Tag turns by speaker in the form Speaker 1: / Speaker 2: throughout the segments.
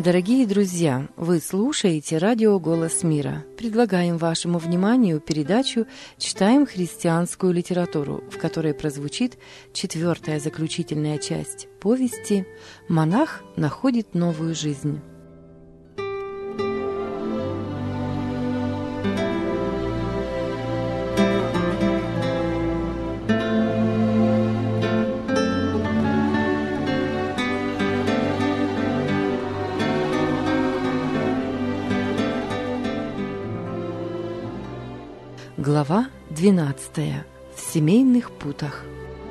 Speaker 1: Дорогие друзья, вы слушаете радио «Голос мира». Предлагаем вашему вниманию передачу «Читаем христианскую литературу», в которой прозвучит 4-я заключительная часть повести «Монах находит новую жизнь». Глава 12. В семейных путах.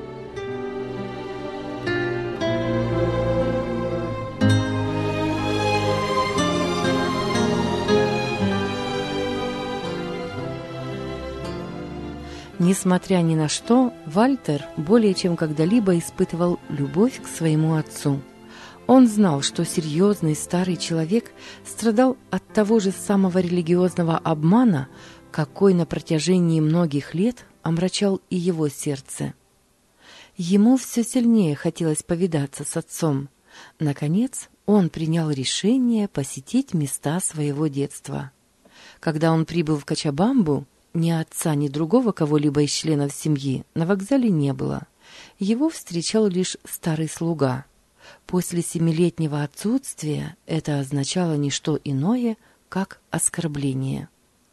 Speaker 1: Несмотря ни на что, Вальтер более чем когда-либо испытывал любовь к своему отцу. Он знал, что серьезный старый человек страдал от того же самого религиозного обмана, какой на протяжении многих лет омрачал и его сердце. Ему все сильнее хотелось повидаться с отцом. Наконец, он принял решение посетить места своего детства. Когда он прибыл в Кочабамбу, ни отца, ни другого кого-либо из членов семьи на вокзале не было. Его встречал лишь старый слуга. После 7-летнего отсутствия это означало не что иное, как оскорбление.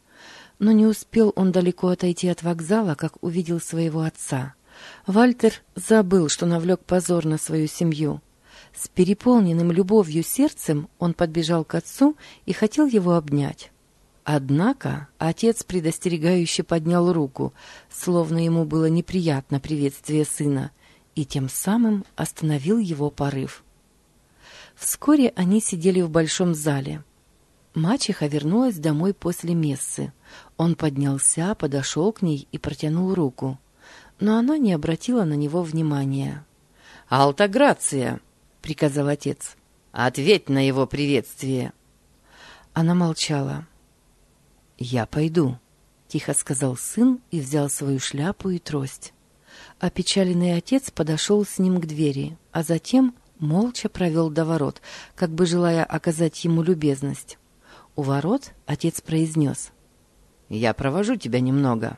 Speaker 1: Но не успел он далеко отойти от вокзала, как увидел своего отца. Вальтер забыл, что навлек позор на свою семью. С переполненным любовью сердцем он подбежал к отцу и хотел его обнять. Однако отец предостерегающе поднял руку, словно ему было неприятно приветствие сына, и тем самым остановил его порыв. Вскоре они сидели в большом зале. Мачеха вернулась домой после мессы. Он поднялся, подошел к ней и протянул руку. Но она не обратила на него внимания. «Алта Грация!» — приказал отец. «Ответь на его приветствие!» Она молчала. «Я пойду», — тихо сказал сын и взял свою шляпу и трость. Опечаленный отец подошел с ним к двери, а затем молча провел до ворот, как бы желая оказать ему любезность. У ворот отец произнес: «Я провожу тебя немного».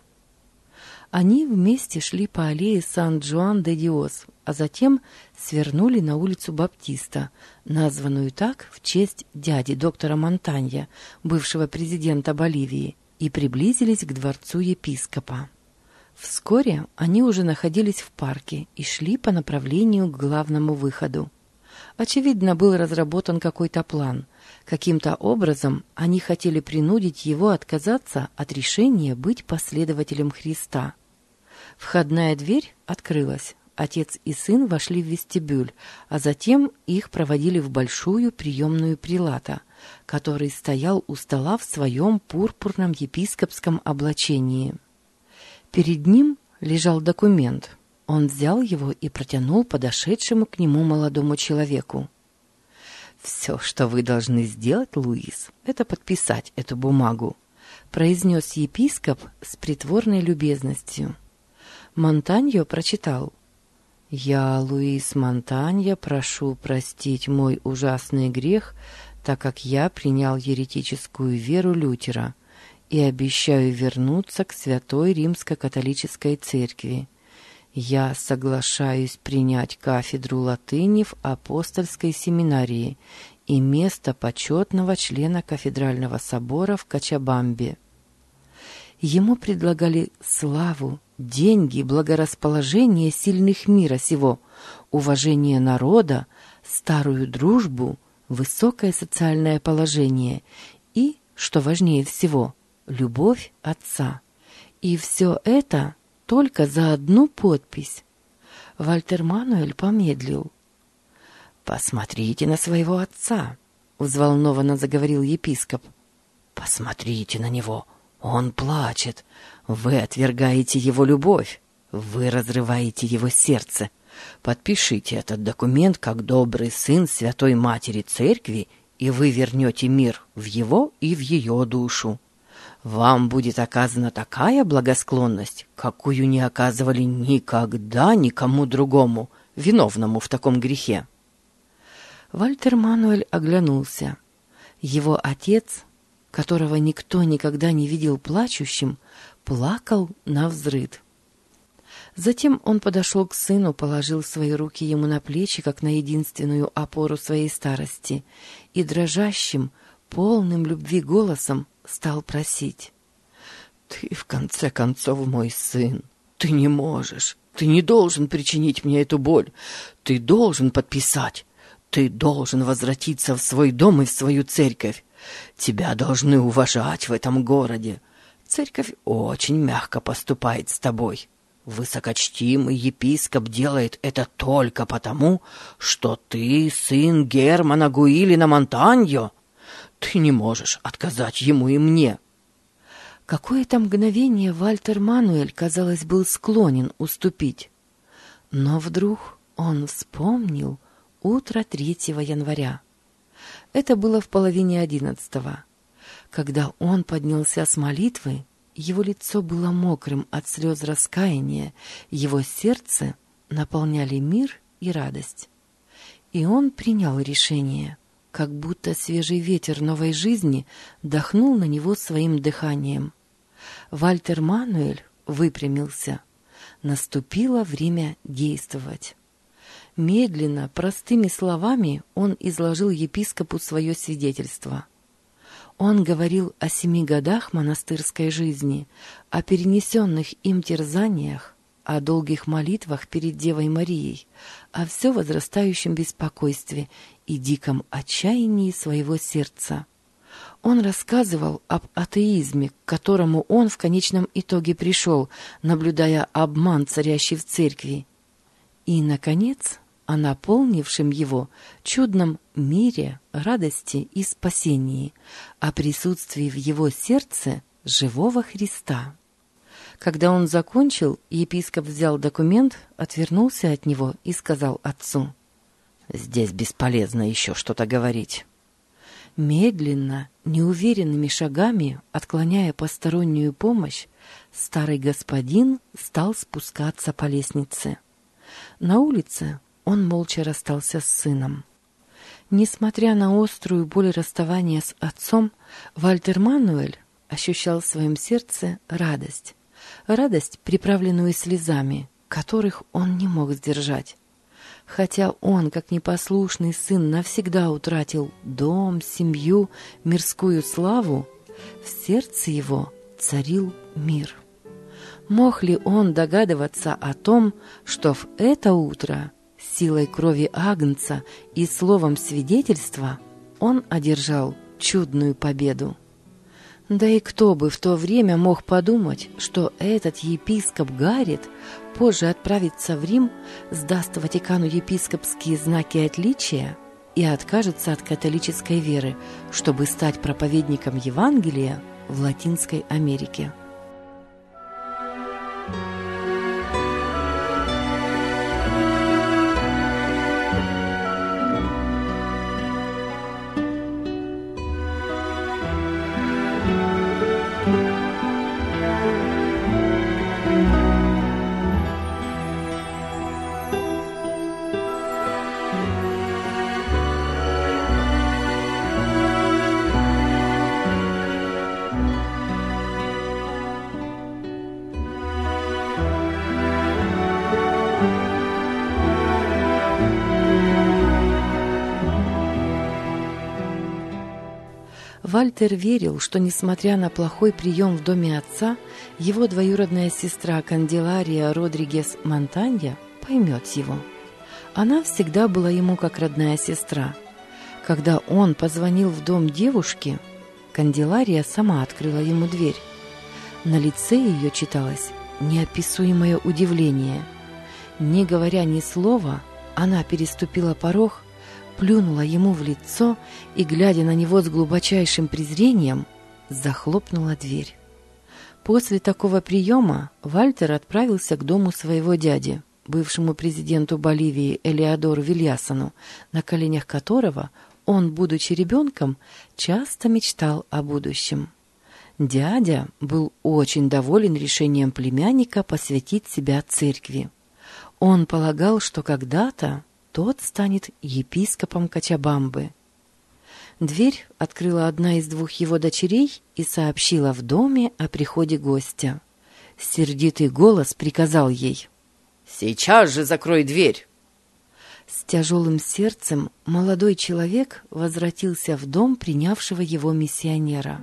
Speaker 1: Они вместе шли по аллее Сан-Джуан-де-Диос, а затем свернули на улицу Баптиста, названную так в честь дяди доктора Монтанья, бывшего президента Боливии, и приблизились к дворцу епископа. Вскоре они уже находились в парке и шли по направлению к главному выходу. Очевидно, был разработан какой-то план. Каким-то образом они хотели принудить его отказаться от решения быть последователем Христа. Входная дверь открылась. Отец и сын вошли в вестибюль, а затем их проводили в большую приемную прилата, который стоял у стола в своем пурпурном епископском облачении. Перед ним лежал документ. Он взял его и протянул подошедшему к нему молодому человеку. «Все, что вы должны сделать, Луис, это подписать эту бумагу», — произнес епископ с притворной любезностью. Монтаньо прочитал: «Я, Луис Монтаньо, прошу простить мой ужасный грех, так как я принял еретическую веру Лютера, и обещаю вернуться к Святой Римско-католической церкви. Я соглашаюсь принять кафедру латыни в апостольской семинарии и место почетного члена кафедрального собора в Кочабамбе». Ему предлагали славу, деньги, благорасположение сильных мира сего, уважение народа, старую дружбу, высокое социальное положение и, что важнее всего, любовь отца. И все это только за одну подпись. Вальтер Мануэль помедлил. «Посмотрите на своего отца», — взволнованно заговорил епископ. «Посмотрите на него. Он плачет. Вы отвергаете его любовь. Вы разрываете его сердце. Подпишите этот документ как добрый сын Святой Матери Церкви, и вы вернете мир в его и в ее душу. Вам будет оказана такая благосклонность, какую не оказывали никогда никому другому, виновному в таком грехе». Вальтер Мануэль оглянулся. Его отец, которого никто никогда не видел плачущим, плакал навзрыд. Затем он подошел к сыну, положил свои руки ему на плечи, как на единственную опору своей старости, и дрожащим, полным любви голосом стал просить: «Ты, в конце концов, мой сын, ты не можешь, ты не должен причинить мне эту боль, ты должен подписать, ты должен возвратиться в свой дом и в свою церковь. Тебя должны уважать в этом городе. Церковь очень мягко поступает с тобой. Высокочтимый епископ делает это только потому, что ты сын Германа Гуилина Монтаньо. Ты не можешь отказать ему и мне». Какое-то мгновение Вальтер Мануэль, казалось, был склонен уступить. Но вдруг он вспомнил утро 3 января. Это было в половине 11-го. Когда он поднялся с молитвы, его лицо было мокрым от слез раскаяния, его сердце наполняли мир и радость. И он принял решение, как будто свежий ветер новой жизни дохнул на него своим дыханием. Вальтер Мануэль выпрямился. Наступило время действовать. Медленно, простыми словами он изложил епископу свое свидетельство. Он говорил о 7 годах монастырской жизни, о перенесенных им терзаниях, о долгих молитвах перед Девой Марией, о все возрастающем беспокойстве и диком отчаянии своего сердца. Он рассказывал об атеизме, к которому он в конечном итоге пришел, наблюдая обман, царящий в церкви. И, наконец, о наполнившем его чудном мире, радости и спасении, о присутствии в его сердце живого Христа. Когда он закончил, епископ взял документ, отвернулся от него и сказал отцу: «Здесь бесполезно еще что-то говорить». Медленно, неуверенными шагами, отклоняя постороннюю помощь, старый господин стал спускаться по лестнице. На улице он молча расстался с сыном. Несмотря на острую боль расставания с отцом, Вальтер Мануэль ощущал в своем сердце радость. Радость, приправленную слезами, которых он не мог сдержать. Хотя он, как непослушный сын, навсегда утратил дом, семью, мирскую славу, в сердце его царил мир. Мог ли он догадываться о том, что в это утро силой крови Агнца и словом свидетельства он одержал чудную победу? Да и кто бы в то время мог подумать, что этот епископ Гаррет позже отправится в Рим, сдаст Ватикану епископские знаки отличия и откажется от католической веры, чтобы стать проповедником Евангелия в Латинской Америке. Вальтер верил, что, несмотря на плохой прием в доме отца, его двоюродная сестра Канделария Родригес Монтанья поймет его. Она всегда была ему как родная сестра. Когда он позвонил в дом девушки, Канделария сама открыла ему дверь. На лице ее читалось неописуемое удивление. Не говоря ни слова, она переступила порог, плюнула ему в лицо и, глядя на него с глубочайшим презрением, захлопнула дверь. После такого приема Вальтер отправился к дому своего дяди, бывшему президенту Боливии Элеодору Вильясону, на коленях которого он, будучи ребенком, часто мечтал о будущем. Дядя был очень доволен решением племянника посвятить себя церкви. Он полагал, что когда-то тот станет епископом Кочабамбы. Дверь открыла одна из двух его дочерей и сообщила в доме о приходе гостя. Сердитый голос приказал ей:
Speaker 2: «Сейчас же закрой дверь!»
Speaker 1: С тяжелым сердцем молодой человек возвратился в дом принявшего его миссионера.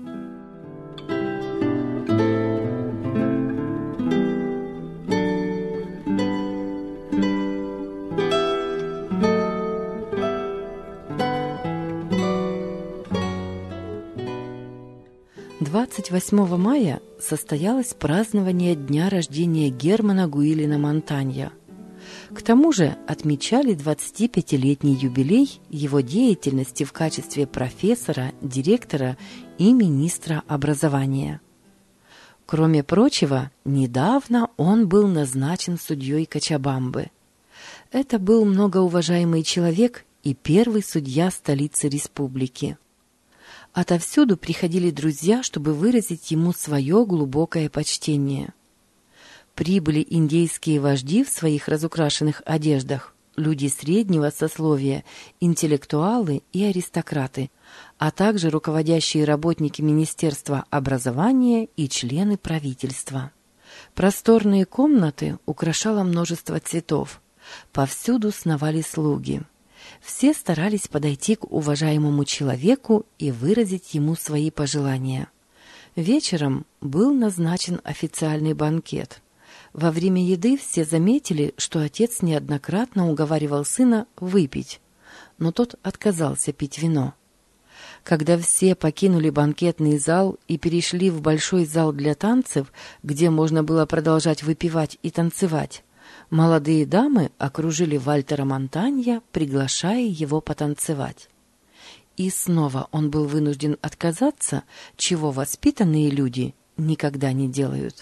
Speaker 1: «28 мая состоялось празднование дня рождения Германа Гуилина Монтанья. К тому же отмечали 25-летний юбилей его деятельности в качестве профессора, директора и министра образования. Кроме прочего, недавно он был назначен судьей Кочабамбы. Это был многоуважаемый человек и первый судья столицы республики. Отовсюду приходили друзья, чтобы выразить ему свое глубокое почтение. Прибыли индейские вожди в своих разукрашенных одеждах, люди среднего сословия, интеллектуалы и аристократы, а также руководящие работники Министерства образования и члены правительства. Просторные комнаты украшало множество цветов. Повсюду сновали слуги. Все старались подойти к уважаемому человеку и выразить ему свои пожелания. Вечером был назначен официальный банкет. Во время еды все заметили, что отец неоднократно уговаривал сына выпить, но тот отказался пить вино. Когда все покинули банкетный зал и перешли в большой зал для танцев, где можно было продолжать выпивать и танцевать, молодые дамы окружили Вальтера Монтанья, приглашая его потанцевать. И снова он был вынужден отказаться, чего воспитанные люди никогда не делают.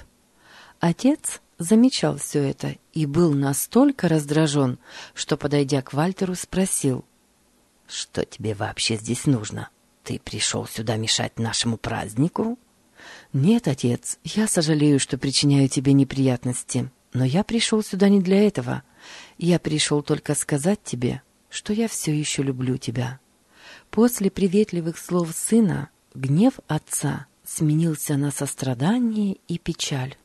Speaker 1: Отец замечал все это и был настолько раздражен, что, подойдя к Вальтеру, спросил: «Что тебе вообще здесь нужно? Ты пришел сюда мешать нашему празднику?» «Нет, отец, я сожалею, что причиняю тебе неприятности, но я пришел сюда не для этого. Я пришел только сказать тебе, что я все еще люблю тебя». После приветливых слов сына гнев отца сменился на сострадание и печаль.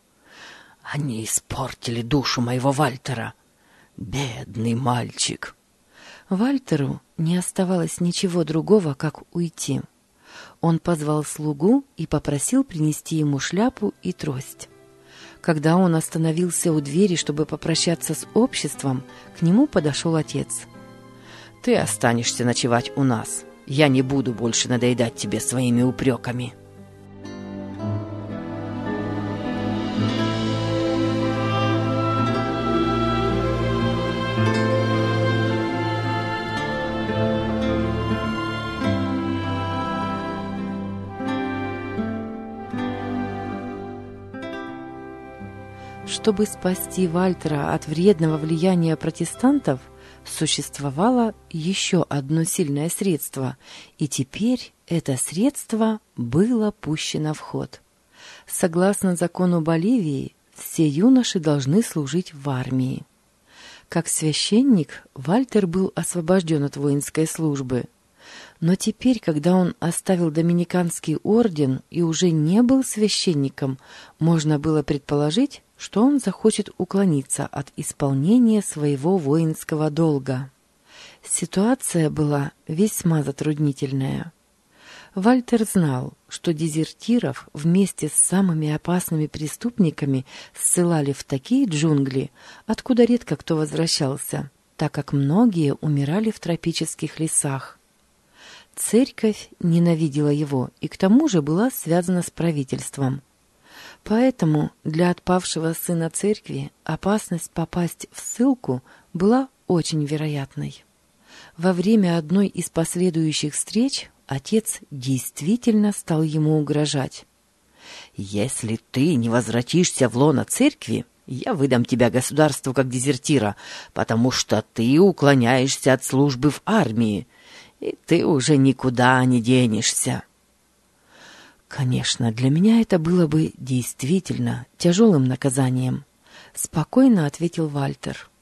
Speaker 1: «Они испортили душу моего Вальтера. Бедный мальчик!» Вальтеру не оставалось ничего другого, как уйти. Он позвал слугу и попросил принести ему шляпу и трость. Когда он остановился у двери, чтобы попрощаться с обществом, к нему подошел отец. «Ты останешься ночевать у нас. Я не буду больше надоедать тебе своими упреками». Чтобы спасти Вальтера от вредного влияния протестантов, существовало еще одно сильное средство, и теперь это средство было пущено в ход. Согласно закону Боливии, все юноши должны служить в армии. Как священник, Вальтер был освобожден от воинской службы. Но теперь, когда он оставил доминиканский орден и уже не был священником, можно было предположить, что он захочет уклониться от исполнения своего воинского долга. Ситуация была весьма затруднительная. Вальтер знал, что дезертиров вместе с самыми опасными преступниками ссылали в такие джунгли, откуда редко кто возвращался, так как многие умирали в тропических лесах. Церковь ненавидела его и к тому же была связана с правительством. Поэтому для отпавшего сына церкви опасность попасть в ссылку была очень вероятной. Во время одной из последующих встреч отец действительно стал ему угрожать. «Если ты не возвратишься в лоно церкви, я выдам тебя государству как дезертира, потому что ты уклоняешься от службы в армии, и ты уже никуда не денешься». «Конечно, для меня это было бы действительно тяжелым наказанием», — спокойно ответил Вальтер.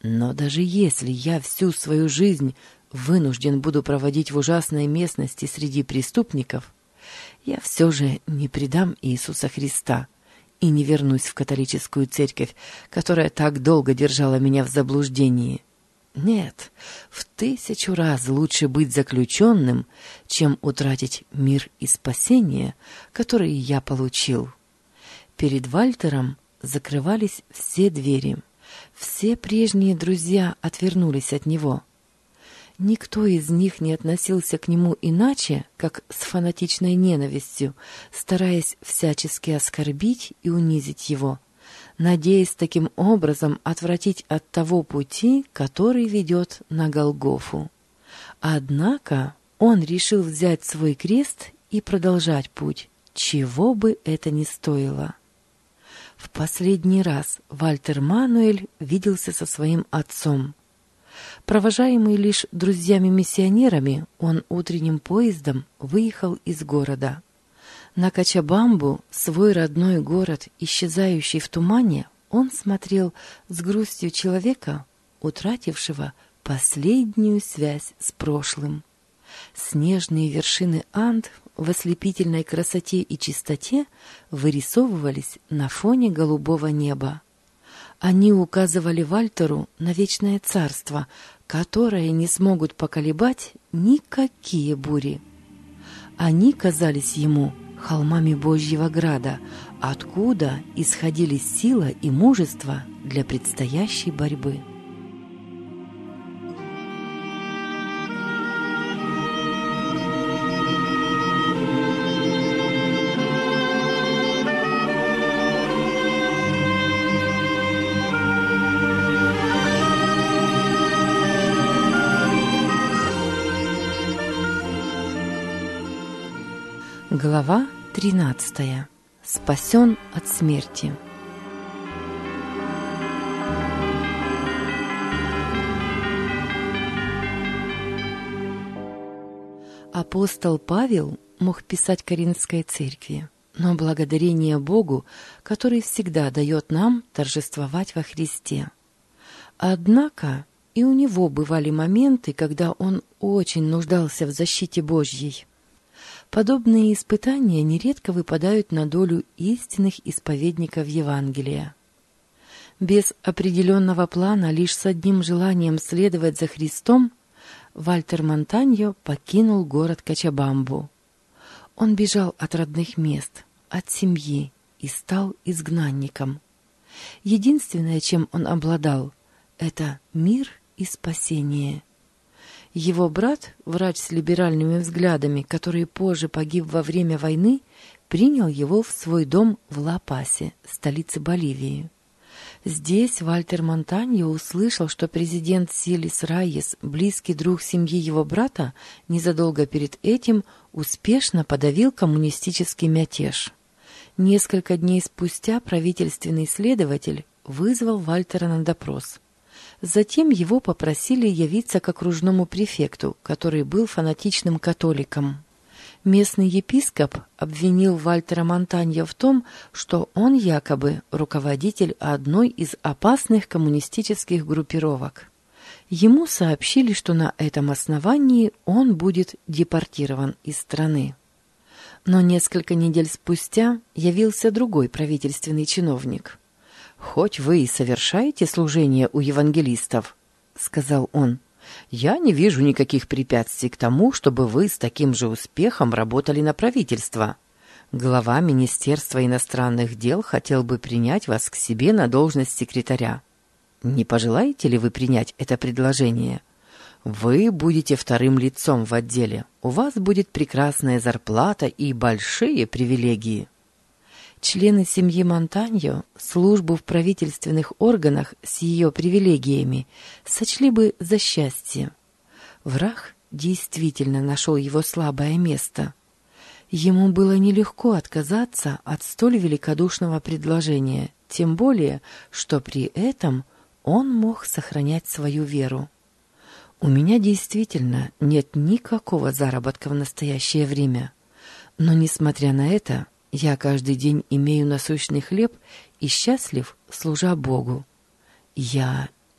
Speaker 1: Но даже если я всю свою жизнь вынужден буду проводить в ужасной местности среди преступников, я все же не предам Иисуса Христа и не вернусь в католическую церковь, которая так долго держала меня в заблуждении. Нет, в 1000 раз лучше быть заключенным, чем утратить мир и спасение, которые я получил. Перед Вальтером закрывались все двери. Все прежние друзья отвернулись от него. Никто из них не относился к нему иначе, как с фанатичной ненавистью, стараясь всячески оскорбить и унизить его, надеясь таким образом отвратить от того пути, который ведет на Голгофу. Однако он решил взять свой крест и продолжать путь, чего бы это ни стоило. В последний раз Вальтер Мануэль виделся со своим отцом. Провожаемый лишь друзьями-миссионерами, он утренним поездом выехал из города. На Кочабамбу, свой родной город, исчезающий в тумане, он смотрел с грустью человека, утратившего последнюю связь с прошлым. Снежные вершины Анд в ослепительной красоте и чистоте вырисовывались на фоне голубого неба. Они указывали Вальтеру на вечное царство, которое не смогут поколебать никакие бури. Они казались ему холмами Божьего града, откуда исходили сила и мужество для предстоящей борьбы. Глава 13. Спасен от смерти. Апостол Павел мог писать Коринфской церкви, но благодарение Богу, который всегда дает нам торжествовать во Христе. Однако и у него бывали моменты, когда он очень нуждался в защите Божьей. Подобные испытания нередко выпадают на долю истинных исповедников Евангелия. Без определенного плана, лишь с одним желанием следовать за Христом, Вальтер Монтаньо покинул город Кочабамбу. Он бежал от родных мест, от семьи и стал изгнанником. Единственное, чем он обладал, это мир и спасение. Его брат, врач с либеральными взглядами, который позже погиб во время войны, принял его в свой дом в Ла-Пасе, столице Боливии. Здесь Вальтер Монтаньо услышал, что президент Силис Райес, близкий друг семьи его брата, незадолго перед этим успешно подавил коммунистический мятеж. Несколько дней спустя правительственный следователь вызвал Вальтера на допрос. Затем его попросили явиться к окружному префекту, который был фанатичным католиком. Местный епископ обвинил Вальтера Монтаньо в том, что он якобы руководитель одной из опасных коммунистических группировок. Ему сообщили, что на этом основании он будет депортирован из страны. Но несколько недель спустя явился другой правительственный чиновник. «Хоть вы и совершаете служение у евангелистов, — сказал он, — я не вижу никаких препятствий к тому, чтобы вы с таким же успехом работали на правительство. Глава Министерства иностранных дел хотел бы принять вас к себе на должность секретаря. Не пожелаете ли вы принять это предложение? Вы будете вторым лицом в отделе, у вас будет прекрасная зарплата и большие привилегии». Члены семьи Монтаньо службу в правительственных органах с ее привилегиями сочли бы за счастье. Враг действительно нашел его слабое место. Ему было нелегко отказаться от столь великодушного предложения, тем более, что при этом он мог сохранять свою веру. «У меня действительно нет никакого заработка в настоящее время, но, несмотря на это, я каждый день имею насущный хлеб и счастлив, служа Богу. Я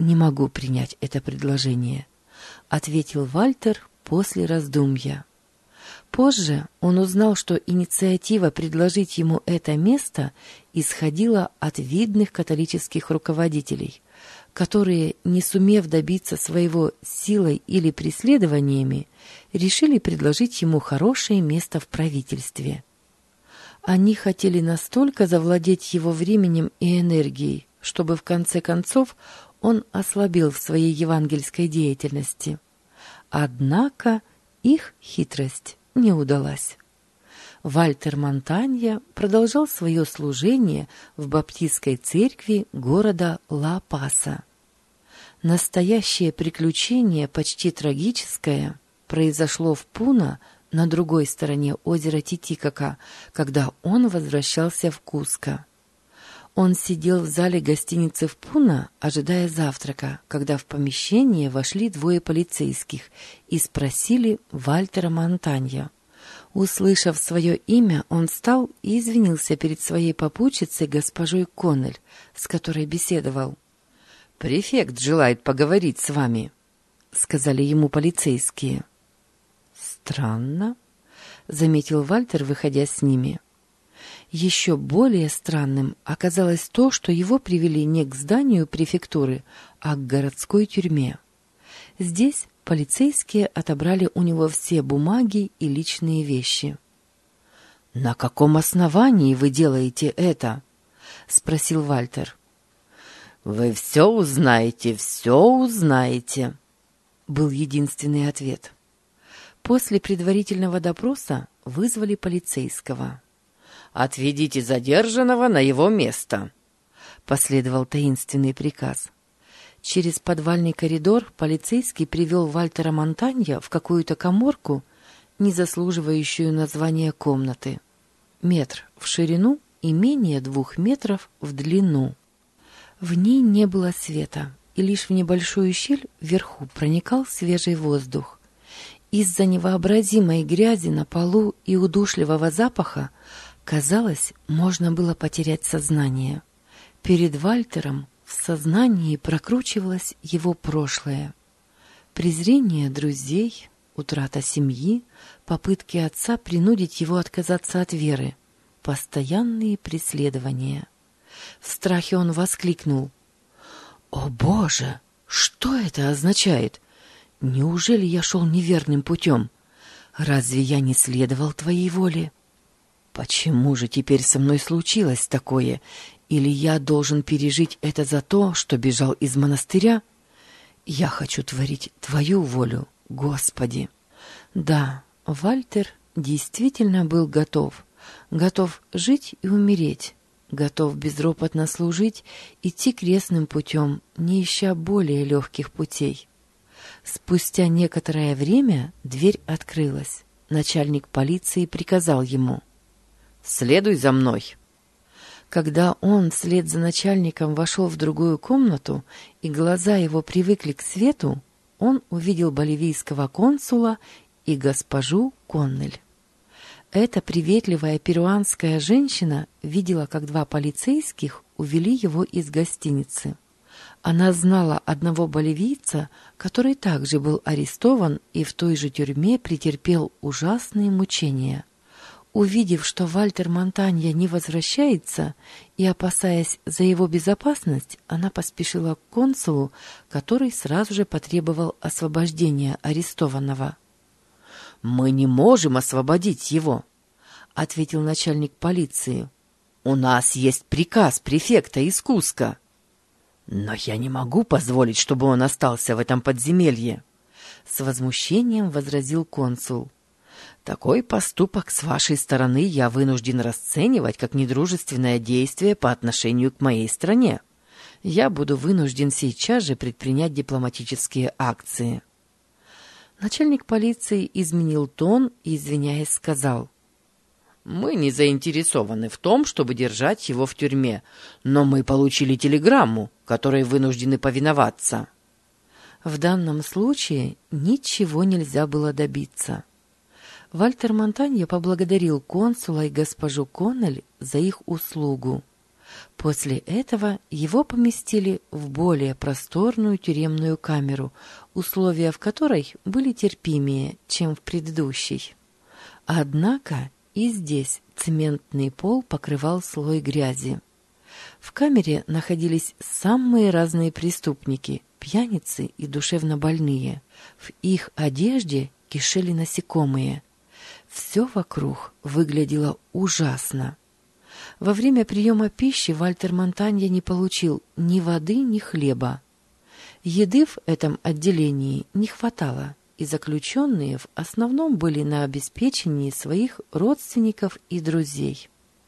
Speaker 1: не могу принять это предложение», — ответил Вальтер после раздумья. Позже он узнал, что инициатива предложить ему это место исходила от видных католических руководителей, которые, не сумев добиться своего силой или преследованиями, решили предложить ему хорошее место в правительстве. Они хотели настолько завладеть его временем и энергией, чтобы в конце концов он ослабел в своей евангельской деятельности. Однако их хитрость не удалась. Вальтер Монтанья продолжал свое служение в баптистской церкви города Ла-Паса. Настоящее приключение, почти трагическое, произошло в Пуна на другой стороне озера Титикака, когда он возвращался в Куско. Он сидел в зале гостиницы в Пуна, ожидая завтрака, когда в помещение вошли двое полицейских и спросили Вальтера Монтанья. Услышав свое имя, он встал и извинился перед своей попутчицей госпожой Коннель, с которой беседовал.
Speaker 2: «Префект желает поговорить с вами», — сказали ему полицейские.
Speaker 1: «Странно», — заметил Вальтер, выходя с ними. Еще более странным оказалось то, что его привели не к зданию префектуры, а к городской тюрьме. Здесь полицейские отобрали у него все бумаги и личные вещи.
Speaker 2: «На каком основании вы делаете это?» — спросил Вальтер. «Вы все узнаете, — был единственный ответ.
Speaker 1: После предварительного допроса вызвали полицейского.
Speaker 2: «Отведите задержанного на его место», — последовал таинственный приказ.
Speaker 1: Через подвальный коридор полицейский привел Вальтера Монтанья в какую-то каморку, не заслуживающую названия комнаты. 1 метр в ширину и менее 2 метров в длину. В ней не было света, и лишь в небольшую щель вверху проникал свежий воздух. Из-за невообразимой грязи на полу и удушливого запаха, казалось, можно было потерять сознание. Перед Вальтером в сознании прокручивалось его прошлое. Презрение друзей, утрата семьи, попытки отца принудить его отказаться от веры, постоянные преследования. В страхе он воскликнул: «О, Боже! Что это означает? Неужели я шел неверным путем? Разве я не следовал твоей воле? Почему же теперь со мной случилось такое? Или я должен пережить это за то, что бежал из монастыря? Я хочу творить твою волю, Господи». Да, Вальтер действительно был готов жить и умереть, готов безропотно служить, идти крестным путем, не ища более легких путей. Спустя некоторое время дверь открылась. Начальник полиции приказал ему:
Speaker 2: «Следуй за мной».
Speaker 1: Когда он вслед за начальником вошел в другую комнату, и глаза его привыкли к свету, он увидел боливийского консула и госпожу Коннель. Эта приветливая перуанская женщина видела, как 2 полицейских увели его из гостиницы. Она знала одного боливийца, который также был арестован и в той же тюрьме претерпел ужасные мучения. Увидев, что Вальтер Монтанья не возвращается, и опасаясь за его безопасность, она поспешила к консулу, который сразу же потребовал освобождения арестованного.
Speaker 2: «Мы не можем освободить его», — ответил начальник полиции. «У нас есть приказ префекта из Куско». «Но я не могу позволить, чтобы он остался в этом подземелье», — с возмущением возразил консул. «Такой поступок с вашей стороны я вынужден расценивать как недружественное действие по отношению к моей стране. Я буду вынужден сейчас же предпринять дипломатические акции».
Speaker 1: Начальник полиции изменил тон и, извиняясь, сказал:
Speaker 2: «Мы не заинтересованы в том, чтобы держать его в тюрьме, но мы получили телеграмму, которой вынуждены повиноваться».
Speaker 1: В данном случае ничего нельзя было добиться. Вальтер Монтанья поблагодарил консула и госпожу Коннель за их услугу. После этого его поместили в более просторную тюремную камеру, условия в которой были терпимее, чем в предыдущей. Однако и здесь цементный пол покрывал слой грязи. В камере находились самые разные преступники, пьяницы и душевнобольные. В их одежде кишели насекомые. Все вокруг выглядело ужасно. Во время приема пищи Вальтер Монтанья не получил ни воды, ни хлеба. Еды в этом отделении не хватало, и заключенные в основном были на обеспечении своих родственников и друзей.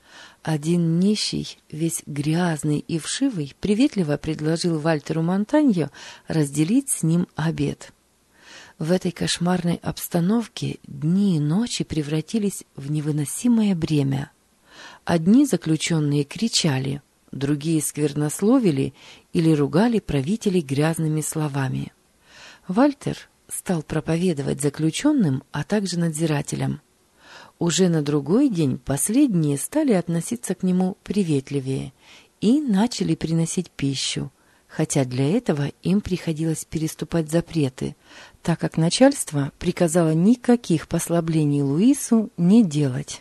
Speaker 1: Один нищий, весь грязный и вшивый, приветливо предложил Вальтеру Монтаньо разделить с ним обед. В этой кошмарной обстановке дни и ночи превратились в невыносимое бремя. Одни заключенные кричали, другие сквернословили или ругали правителей грязными словами. Вальтер стал проповедовать заключенным, а также надзирателям. Уже на другой день последние стали относиться к нему приветливее и начали приносить пищу, хотя для этого им приходилось переступать запреты, так как начальство приказало никаких послаблений Луису не делать.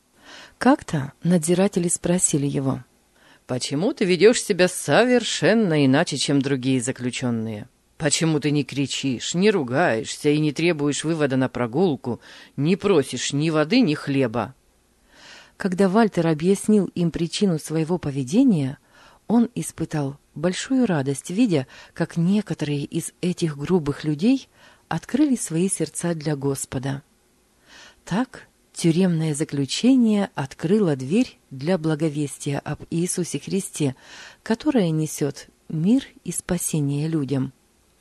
Speaker 1: Как-то надзиратели спросили его:
Speaker 2: «Почему ты ведешь себя совершенно иначе, чем другие заключенные? Почему ты не кричишь, не ругаешься и не требуешь вывода на прогулку, не просишь ни воды, ни хлеба?»
Speaker 1: Когда Вальтер объяснил им причину своего поведения, он испытал большую радость, видя, как некоторые из этих грубых людей открыли свои сердца для Господа. Так тюремное заключение открыло дверь для благовестия об Иисусе Христе, которое несет мир и спасение людям.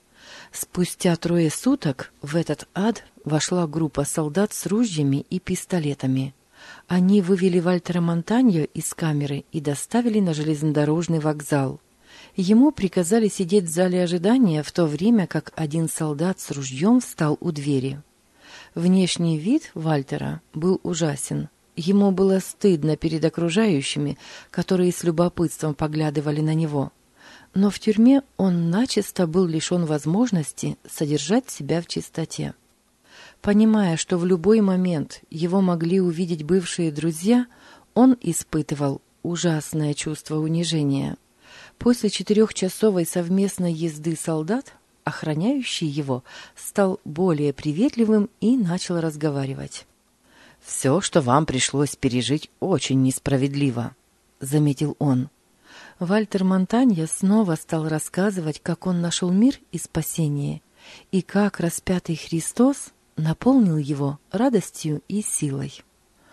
Speaker 1: Спустя 3 суток в этот ад вошла группа солдат с ружьями и пистолетами. Они вывели Вальтера Монтаньо из камеры и доставили на железнодорожный вокзал. Ему приказали сидеть в зале ожидания, в то время как один солдат с ружьем встал у двери. Внешний вид Вальтера был ужасен. Ему было стыдно перед окружающими, которые с любопытством поглядывали на него. Но в тюрьме он начисто был лишен возможности содержать себя в чистоте. Понимая, что в любой момент его могли увидеть бывшие друзья, он испытывал ужасное чувство унижения. После 4-часовой совместной езды солдат, охраняющий его, стал более приветливым и начал разговаривать.
Speaker 2: «Все, что вам пришлось пережить, очень несправедливо», — заметил он.
Speaker 1: Вальтер Монтаньо снова стал рассказывать, как он нашел мир и спасение, и как распятый Христос наполнил его радостью и силой.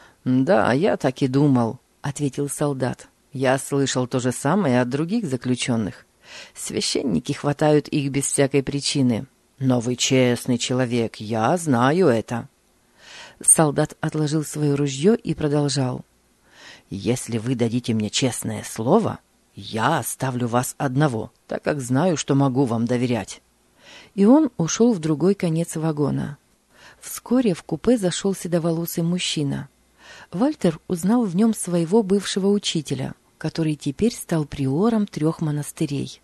Speaker 2: «Да, я так и думал», — ответил солдат. «Я слышал то же самое от других заключенных. Священники хватают их без всякой причины. Но вы честный человек, я знаю это».
Speaker 1: Солдат отложил свое ружье и продолжал.
Speaker 2: «Если вы дадите мне честное слово, я оставлю вас одного, так как знаю, что могу вам доверять».
Speaker 1: И он ушел в другой конец вагона. Вскоре в купе зашел седоволосый мужчина. Вальтер узнал в нем своего бывшего учителя, который теперь стал приором 3 монастырей.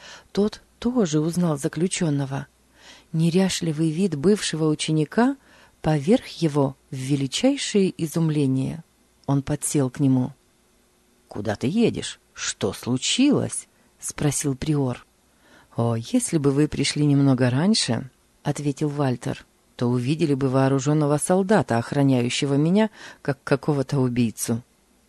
Speaker 1: Тот тоже узнал заключенного. Неряшливый вид бывшего ученика поверг его в величайшее изумление. Он подсел к нему.
Speaker 2: «Куда ты едешь? Что случилось?» — спросил приор.
Speaker 1: «О, если бы вы пришли немного раньше, — ответил Вальтер, — то увидели бы вооруженного солдата, охраняющего меня, как какого-то убийцу».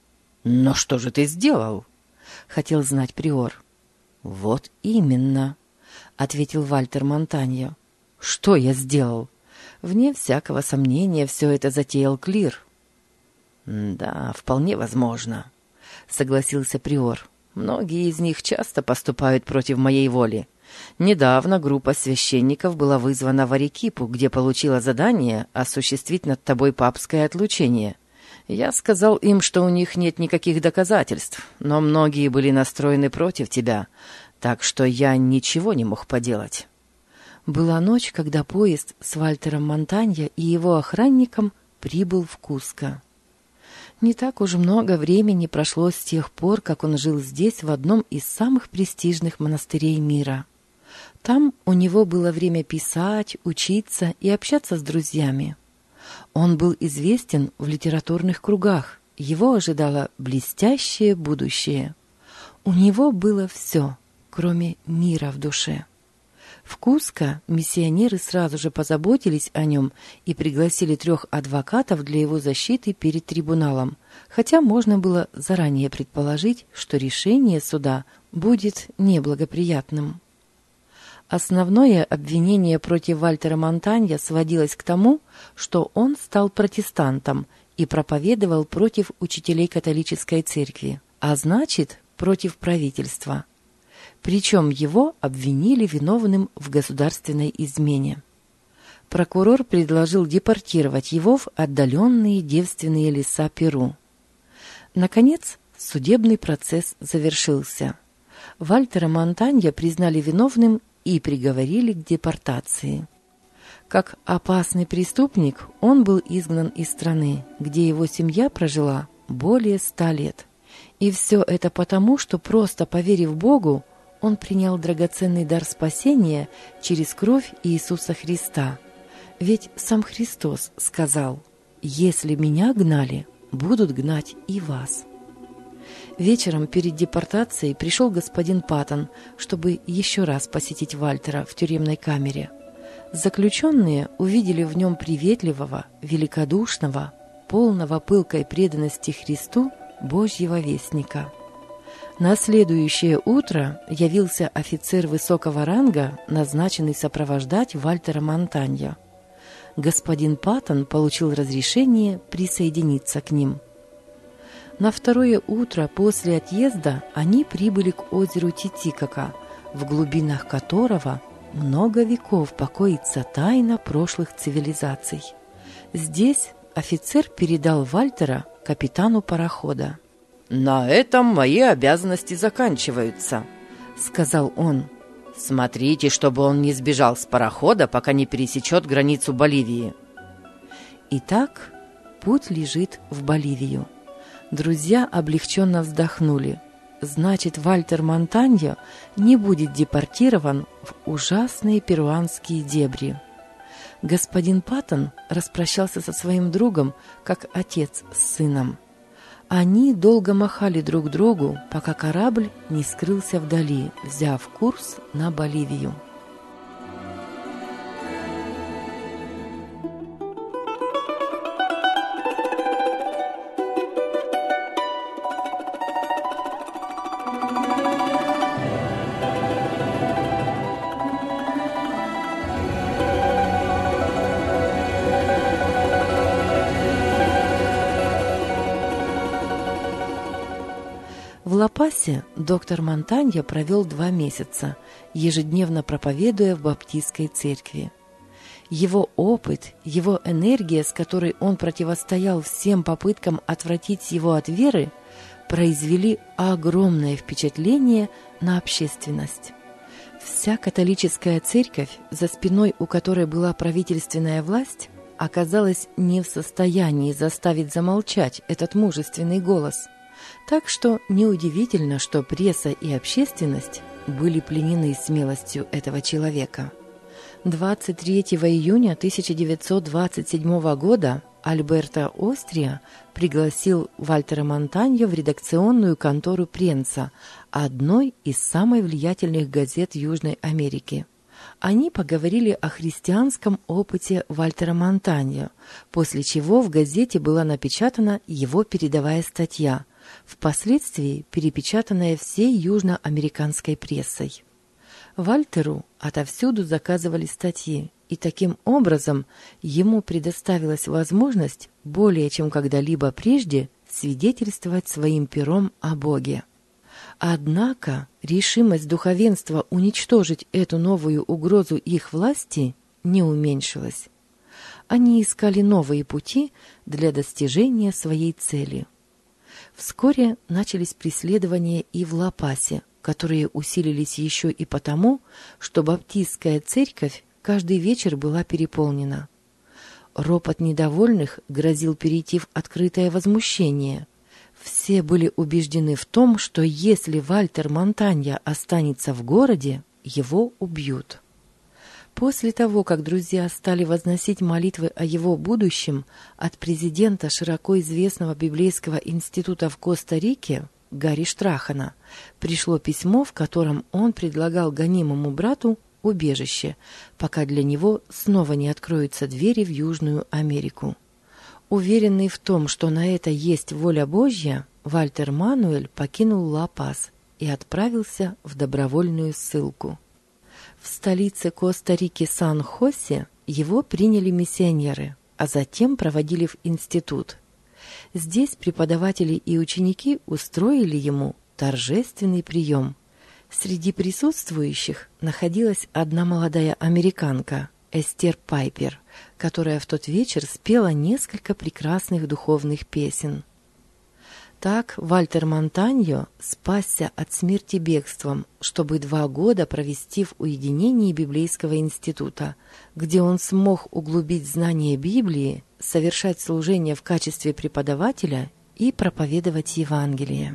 Speaker 2: «Но что же ты сделал?»
Speaker 1: — хотел знать приор.
Speaker 2: «Вот именно, — ответил Вальтер Монтаньо. Что я сделал?
Speaker 1: Вне всякого сомнения, все это затеял Клир».
Speaker 2: «Да, вполне возможно», — согласился приор. «Многие из них часто поступают против моей воли. Недавно группа священников была вызвана в Арекипу, где получила задание осуществить над тобой папское отлучение. Я сказал им, что у них нет никаких доказательств, но многие были настроены против тебя, так что я ничего не мог поделать».
Speaker 1: Была ночь, когда поезд с Вальтером Монтаньо и его охранником прибыл в Куско. Не так уж много времени прошло с тех пор, как он жил здесь, в одном из самых престижных монастырей мира. Там у него было время писать, учиться и общаться с друзьями. Он был известен в литературных кругах, его ожидало блестящее будущее. У него было все, кроме мира в душе. В Куско миссионеры сразу же позаботились о нем и пригласили 3 адвокатов для его защиты перед трибуналом, хотя можно было заранее предположить, что решение суда будет неблагоприятным. Основное обвинение против Вальтера Монтанья сводилось к тому, что он стал протестантом и проповедовал против учителей католической церкви, а значит, против правительства. Причем его обвинили виновным в государственной измене. Прокурор предложил депортировать его в отдаленные девственные леса Перу. Наконец, судебный процесс завершился. Вальтера Монтанья признали виновным и приговорили к депортации. Как опасный преступник, он был изгнан из страны, где его семья прожила более 100 лет. И все это потому, что, просто поверив Богу, он принял драгоценный дар спасения через кровь Иисуса Христа. Ведь сам Христос сказал: «Если меня гнали, будут гнать и вас». Вечером перед депортацией пришел господин Паттон, чтобы еще раз посетить Вальтера в тюремной камере. Заключенные увидели в нем приветливого, великодушного, полного пылкой преданности Христу Божьего вестника. На следующее утро явился офицер высокого ранга, назначенный сопровождать Вальтера Монтанья. Господин Паттон получил разрешение присоединиться к ним. На второе утро после отъезда они прибыли к озеру Титикака, в глубинах которого много веков покоится тайна прошлых цивилизаций. Здесь офицер передал Вальтера капитану парохода.
Speaker 2: «На этом мои обязанности заканчиваются», — сказал он. «Смотрите, чтобы он не сбежал с парохода, пока не пересечет границу Боливии».
Speaker 1: Итак, путь лежит в Боливию. Друзья облегченно вздохнули. Значит, Вальтер Монтанья не будет депортирован в ужасные перуанские дебри. Господин Паттон распрощался со своим другом, как отец с сыном. Они долго махали друг другу, пока корабль не скрылся вдали, взяв курс на Боливию. В Ла-Пасе доктор Монтанья провел 2 месяца, ежедневно проповедуя в баптистской церкви. Его опыт, его энергия, с которой он противостоял всем попыткам отвратить его от веры, произвели огромное впечатление на общественность. Вся католическая церковь, за спиной у которой была правительственная власть, оказалась не в состоянии заставить замолчать этот мужественный голос. Так что неудивительно, что пресса и общественность были пленены смелостью этого человека. 23 июня 1927 года Альберто Острия пригласил Вальтера Монтанья в редакционную контору Пренса, одной из самых влиятельных газет Южной Америки. Они поговорили о христианском опыте Вальтера Монтанья, после чего в газете была напечатана его передовая статья, впоследствии перепечатанная всей южноамериканской прессой. Вальтеру отовсюду заказывали статьи, и таким образом ему предоставилась возможность более чем когда-либо прежде свидетельствовать своим пером о Боге. Однако решимость духовенства уничтожить эту новую угрозу их власти не уменьшилась. Они искали новые пути для достижения своей цели. Вскоре начались преследования и в Ла-Пасе, которые усилились еще и потому, что баптистская церковь каждый вечер была переполнена. Ропот недовольных грозил перейти в открытое возмущение. Все были убеждены в том, что если Вальтер Монтанья останется в городе, его убьют. После того, как друзья стали возносить молитвы о его будущем, от президента широко известного библейского института в Коста-Рике, Гарри Штрахана, пришло письмо, в котором он предлагал гонимому брату убежище, пока для него снова не откроются двери в Южную Америку. Уверенный в том, что на это есть воля Божья, Вальтер Мануэль покинул Ла-Пас и отправился в добровольную ссылку. В столице Коста-Рики Сан-Хосе его приняли миссионеры, а затем проводили в институт. Здесь преподаватели и ученики устроили ему торжественный прием. Среди присутствующих находилась одна молодая американка, Эстер Пайпер, которая в тот вечер спела несколько прекрасных духовных песен. Так Вальтер Монтаньо спасся от смерти бегством, чтобы 2 года провести в уединении Библейского института, где он смог углубить знания Библии, совершать служение в качестве преподавателя и проповедовать Евангелие.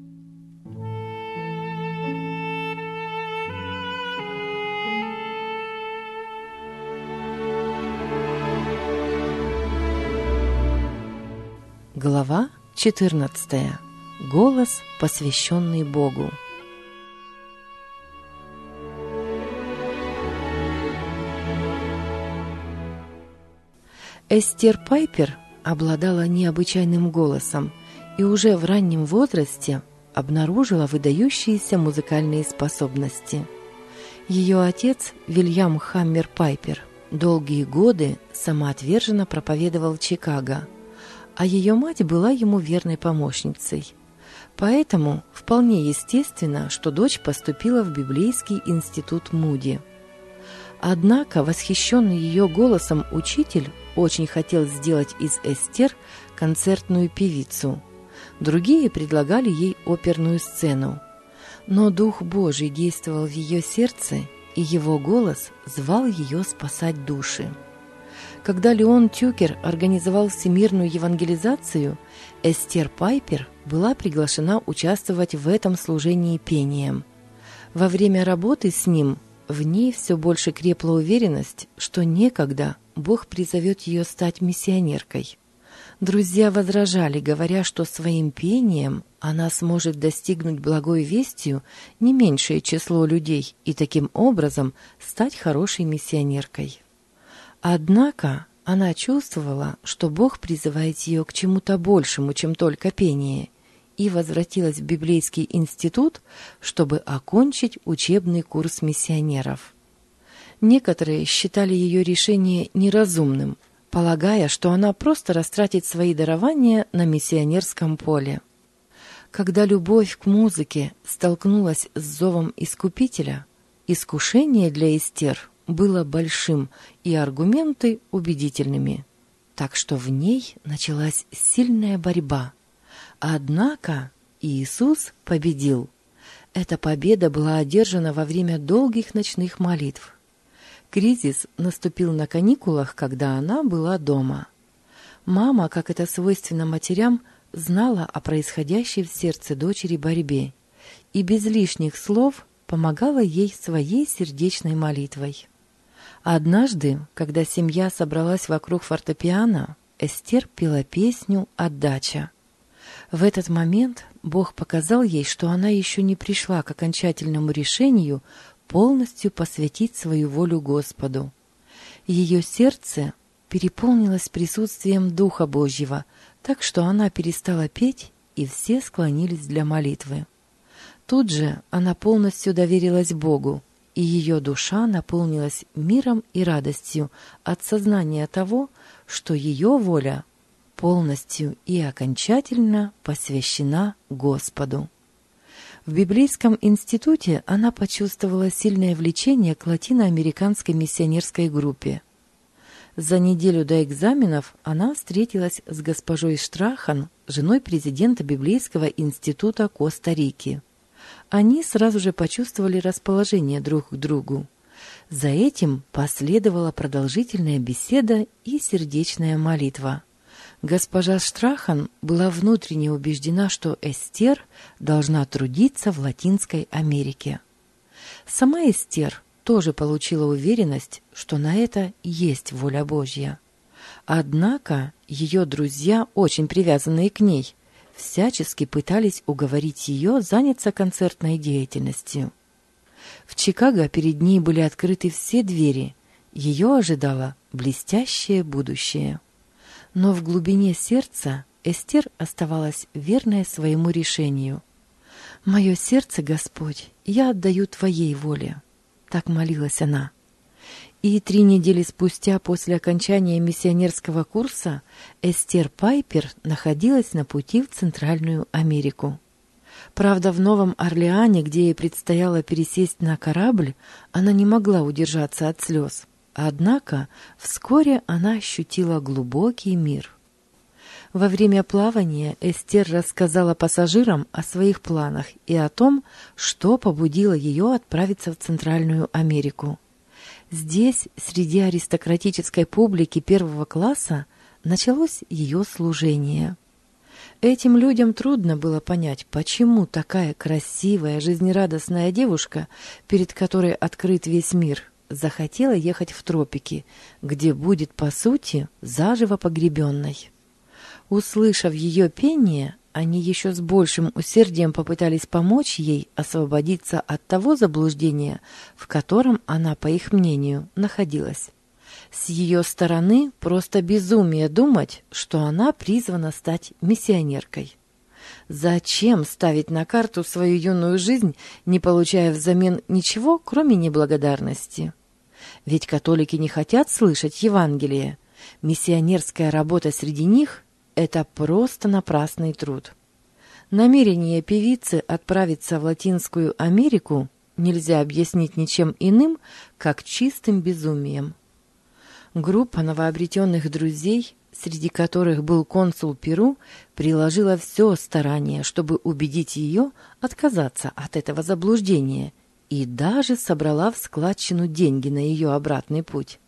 Speaker 1: Глава 14. Голос, посвященный Богу. Эстер Пайпер обладала необычайным голосом и уже в раннем возрасте обнаружила выдающиеся музыкальные способности. Ее отец, Вильям Хаммер Пайпер, долгие годы самоотверженно проповедовал в Чикаго, а ее мать была ему верной помощницей. Поэтому вполне естественно, что дочь поступила в библейский институт Муди. Однако восхищенный ее голосом учитель очень хотел сделать из Эстер концертную певицу. Другие предлагали ей оперную сцену. Но Дух Божий действовал в ее сердце, и его голос звал ее спасать души. Когда Леон Тюкер организовал всемирную евангелизацию, Эстер Пайпер была приглашена участвовать в этом служении пением. Во время работы с ним в ней все больше крепла уверенность, что некогда Бог призовет ее стать миссионеркой. Друзья возражали, говоря, что своим пением она сможет достигнуть благой вестью не меньшее число людей и таким образом стать хорошей миссионеркой. Однако она чувствовала, что Бог призывает ее к чему-то большему, чем только пение, и возвратилась в библейский институт, чтобы окончить учебный курс миссионеров. Некоторые считали ее решение неразумным, полагая, что она просто растратит свои дарования на миссионерском поле. Когда любовь к музыке столкнулась с зовом Искупителя, искушение для Эстер было большим и аргументы убедительными, так что в ней началась сильная борьба. Однако Иисус победил. Эта победа была одержана во время долгих ночных молитв. Кризис наступил на каникулах, когда она была дома. Мама, как это свойственно матерям, знала о происходящей в сердце дочери борьбе и без лишних слов помогала ей своей сердечной молитвой. Однажды, когда семья собралась вокруг фортепиано, Эстер пела песню «Отдача». В этот момент Бог показал ей, что она еще не пришла к окончательному решению полностью посвятить свою волю Господу. Ее сердце переполнилось присутствием Духа Божьего, так что она перестала петь, и все склонились для молитвы. Тут же она полностью доверилась Богу, и ее душа наполнилась миром и радостью от сознания того, что ее воля полностью и окончательно посвящена Господу. В библейском институте она почувствовала сильное влечение к латиноамериканской миссионерской группе. За неделю до экзаменов она встретилась с госпожой Штрахан, женой президента Библейского института Коста-Рики. Они сразу же почувствовали расположение друг к другу. За этим последовала продолжительная беседа и сердечная молитва. Госпожа Штрахан была внутренне убеждена, что Эстер должна трудиться в Латинской Америке. Сама Эстер тоже получила уверенность, что на это есть воля Божья. Однако ее друзья, очень привязанные к ней, всячески пытались уговорить ее заняться концертной деятельностью. В Чикаго перед ней были открыты все двери, ее ожидало блестящее будущее. Но в глубине сердца Эстер оставалась верной своему решению. «Мое сердце, Господь, я отдаю Твоей воле», — так молилась она. И 3 недели спустя после окончания миссионерского курса Эстер Пайпер находилась на пути в Центральную Америку. Правда, в Новом Орлеане, где ей предстояло пересесть на корабль, она не могла удержаться от слез. Однако вскоре она ощутила глубокий мир. Во время плавания Эстер рассказала пассажирам о своих планах и о том, что побудило ее отправиться в Центральную Америку. Здесь, среди аристократической публики 1 класса, началось ее служение. Этим людям трудно было понять, почему такая красивая, жизнерадостная девушка, перед которой открыт весь мир, захотела ехать в тропики, где будет, по сути, заживо погребенной. Услышав ее пение, они еще с большим усердием попытались помочь ей освободиться от того заблуждения, в котором она, по их мнению, находилась. С ее стороны просто безумие думать, что она призвана стать миссионеркой. Зачем ставить на карту свою юную жизнь, не получая взамен ничего, кроме неблагодарности? Ведь католики не хотят слышать Евангелие. Миссионерская работа среди них – это просто напрасный труд. Намерение певицы отправиться в Латинскую Америку нельзя объяснить ничем иным, как чистым безумием. Группа новообретенных друзей, среди которых был консул Перу, приложила все старание, чтобы убедить ее отказаться от этого заблуждения, и даже собрала в складчину деньги на ее обратный путь.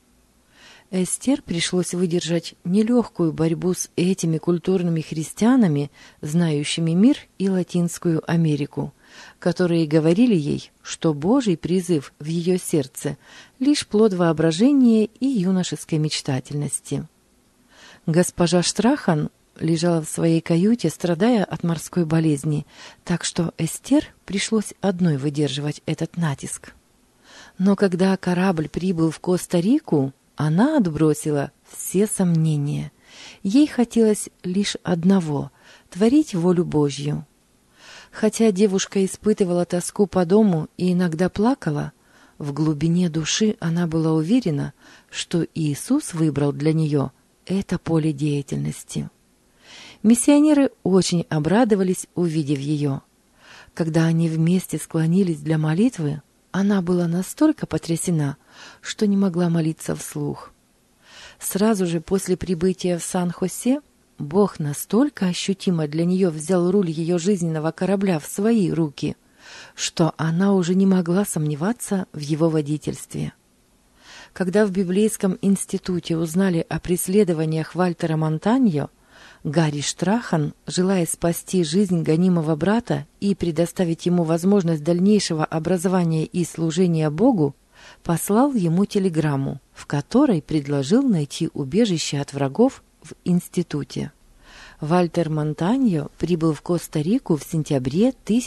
Speaker 1: Эстер пришлось выдержать нелегкую борьбу с этими культурными христианами, знающими мир и Латинскую Америку, которые говорили ей, что Божий призыв в ее сердце — лишь плод воображения и юношеской мечтательности. Госпожа Штрахан лежала в своей каюте, страдая от морской болезни, так что Эстер пришлось одной выдерживать этот натиск. Но когда корабль прибыл в Коста-Рику, она отбросила все сомнения. Ей хотелось лишь одного — творить волю Божью. Хотя девушка испытывала тоску по дому и иногда плакала, в глубине души она была уверена, что Иисус выбрал для нее это поле деятельности. Миссионеры очень обрадовались, увидев ее. Когда они вместе склонились для молитвы, она была настолько потрясена, что не могла молиться вслух. Сразу же после прибытия в Сан-Хосе Бог настолько ощутимо для нее взял руль ее жизненного корабля в свои руки, что она уже не могла сомневаться в его водительстве. Когда в Библейском институте узнали о преследованиях Вальтера Монтаньо, Гарри Штрахан, желая спасти жизнь гонимого брата и предоставить ему возможность дальнейшего образования и служения Богу, послал ему телеграмму, в которой предложил найти убежище от врагов в институте. Вальтер Монтаньо прибыл в Коста-Рику в сентябре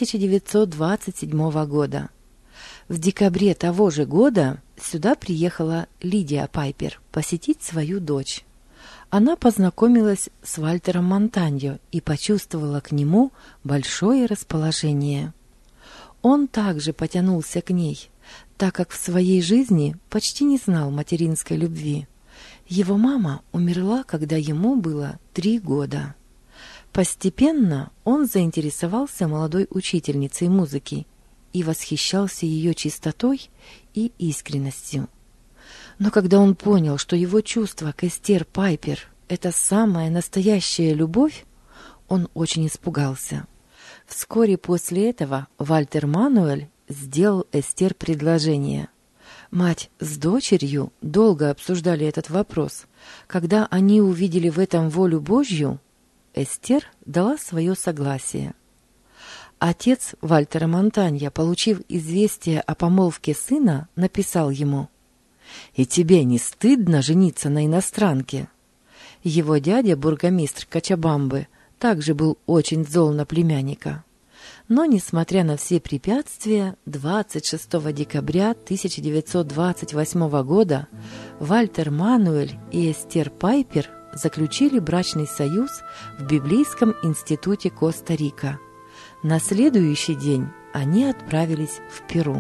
Speaker 1: 1927 года. В декабре того же года сюда приехала Лидия Пайпер посетить свою дочь. Она познакомилась с Вальтером Монтаньо и почувствовала к нему большое расположение. Он также потянулся к ней, так как в своей жизни почти не знал материнской любви. Его мама умерла, когда ему было 3 года. Постепенно он заинтересовался молодой учительницей музыки и восхищался ее чистотой и искренностью. Но когда он понял, что его чувство к Эстер Пайпер — это самая настоящая любовь, он очень испугался. Вскоре после этого Вальтер Мануэль сделал Эстер предложение. Мать с дочерью долго обсуждали этот вопрос. Когда они увидели в этом волю Божью, Эстер дала свое согласие. Отец Вальтера Монтанья, получив известие о помолвке сына, написал ему: «И тебе не стыдно жениться на иностранке?» Его дядя, бургомистр Кочабамбы, также был очень зол на племянника. Но, несмотря на все препятствия, 26 декабря 1928 года Вальтер Мануэль и Эстер Пайпер заключили брачный союз в Библейском институте Коста-Рика. На следующий день они отправились в Перу.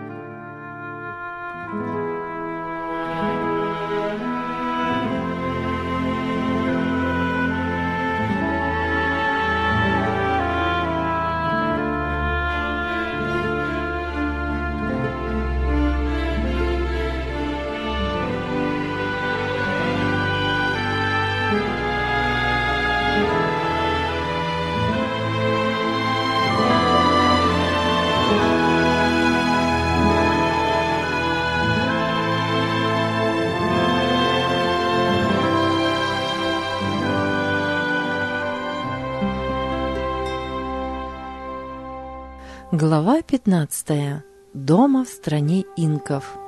Speaker 1: Глава 15. Дома в стране инков.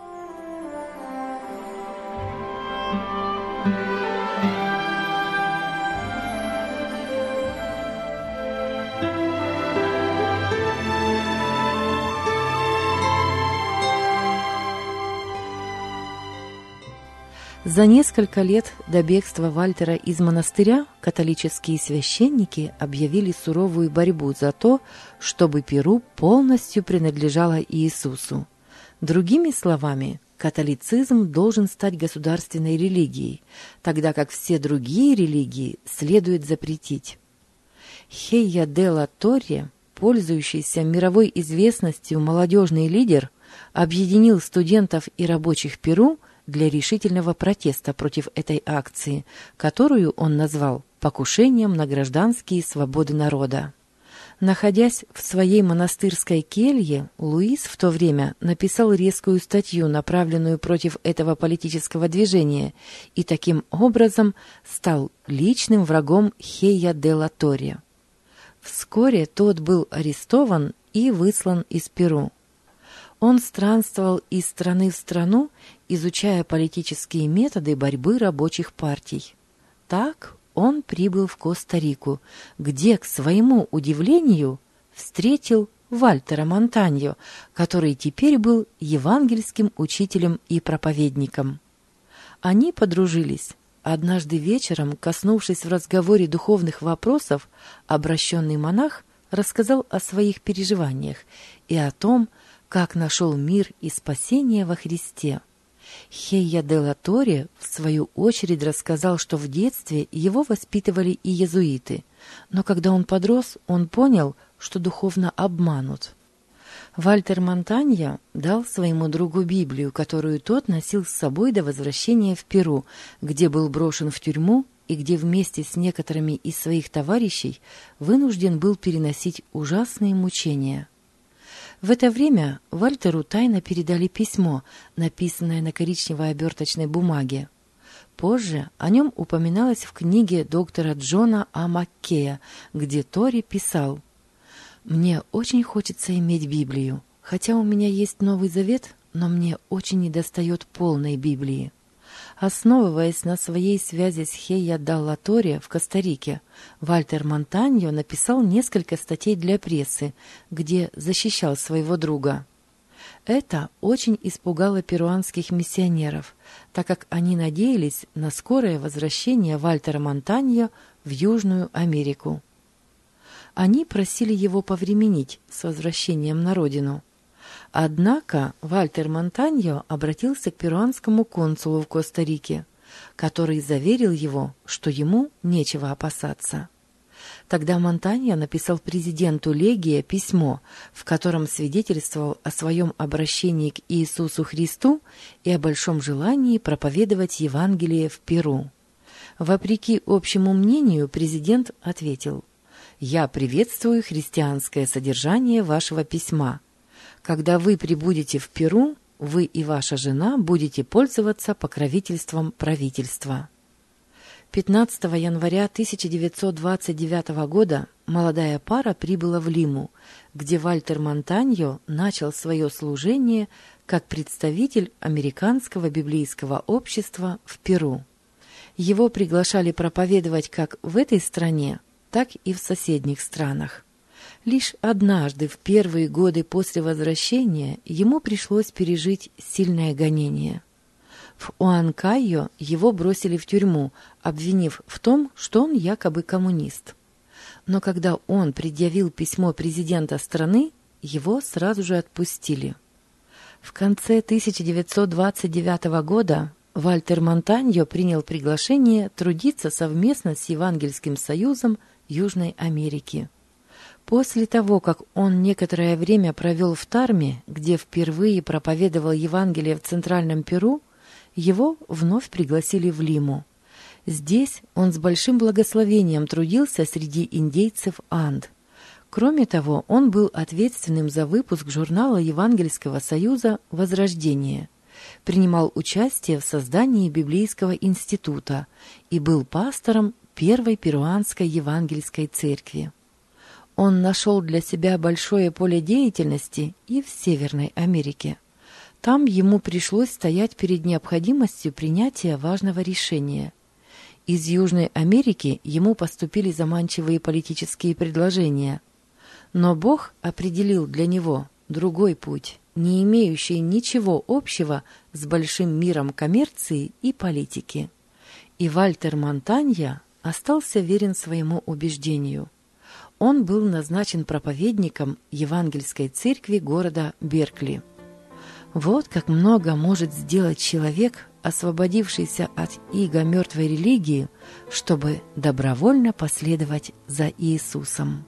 Speaker 1: За несколько лет до бегства Вальтера из монастыря католические священники объявили суровую борьбу за то, чтобы Перу полностью принадлежало Иисусу. Другими словами, католицизм должен стать государственной религией, тогда как все другие религии следует запретить. Хейя де ла Торре, пользующийся мировой известностью молодежный лидер, объединил студентов и рабочих Перу для решительного протеста против этой акции, которую он назвал «покушением на гражданские свободы народа». Находясь в своей монастырской келье, Луис в то время написал резкую статью, направленную против этого политического движения, и таким образом стал личным врагом Хейя де ла Торре. Вскоре тот был арестован и выслан из Перу. Он странствовал из страны в страну, изучая политические методы борьбы рабочих партий. Так он прибыл в Коста-Рику, где, к своему удивлению, встретил Вальтера Монтаньо, который теперь был евангельским учителем и проповедником. Они подружились. Однажды вечером, коснувшись в разговоре духовных вопросов, обращенный монах рассказал о своих переживаниях и о том, как нашел мир и спасение во Христе. Хейя де ла Торре, в свою очередь, рассказал, что в детстве его воспитывали и иезуиты, но когда он подрос, он понял, что духовно обманут. Вальтер Монтанья дал своему другу Библию, которую тот носил с собой до возвращения в Перу, где был брошен в тюрьму и где вместе с некоторыми из своих товарищей вынужден был переносить ужасные мучения. В это время Вальтеру тайно передали письмо, написанное на коричневой оберточной бумаге. Позже о нем упоминалось в книге доктора Джона А. Маккея, где Тори писал: «Мне очень хочется иметь Библию, хотя у меня есть Новый Завет, но мне очень недостает полной Библии». Основываясь на своей связи с Хейя де ла Торре в Коста-Рике, Вальтер Монтаньо написал несколько статей для прессы, где защищал своего друга. Это очень испугало перуанских миссионеров, так как они надеялись на скорое возвращение Вальтера Монтаньо в Южную Америку. Они просили его повременить с возвращением на родину. Однако Вальтер Монтаньо обратился к перуанскому консулу в Коста-Рике, который заверил его, что ему нечего опасаться. Тогда Монтаньо написал президенту Легия письмо, в котором свидетельствовал о своем обращении к Иисусу Христу и о большом желании проповедовать Евангелие в Перу. Вопреки общему мнению, президент ответил: «Я приветствую христианское содержание вашего письма. Когда вы прибудете в Перу, вы и ваша жена будете пользоваться покровительством правительства. 15 января 1929 года молодая пара прибыла в Лиму, где Вальтер Монтаньо начал свое служение как представитель Американского библейского общества в Перу. Его приглашали проповедовать как в этой стране, так и в соседних странах. Лишь однажды, в первые годы после возвращения, ему пришлось пережить сильное гонение. В Уанкайо его бросили в тюрьму, обвинив в том, что он якобы коммунист. Но когда он предъявил письмо президента страны, его сразу же отпустили. В конце 1929 года Вальтер Монтаньо принял приглашение трудиться совместно с Евангельским союзом Южной Америки. После того, как он некоторое время провел в Тарме, где впервые проповедовал Евангелие в Центральном Перу, его вновь пригласили в Лиму. Здесь он с большим благословением трудился среди индейцев Анд. Кроме того, он был ответственным за выпуск журнала Евангельского союза «Возрождение», принимал участие в создании Библейского института и был пастором Первой Перуанской Евангельской церкви. Он нашел для себя большое поле деятельности и в Северной Америке. Там ему пришлось стоять перед необходимостью принятия важного решения. Из Южной Америки ему поступили заманчивые политические предложения. Но Бог определил для него другой путь, не имеющий ничего общего с большим миром коммерции и политики. И Вальтер Монтаньо остался верен своему убеждению. Он был назначен проповедником Евангельской церкви города Беркли. Вот как много может сделать человек, освободившийся от ига мертвой религии, чтобы добровольно последовать за Иисусом.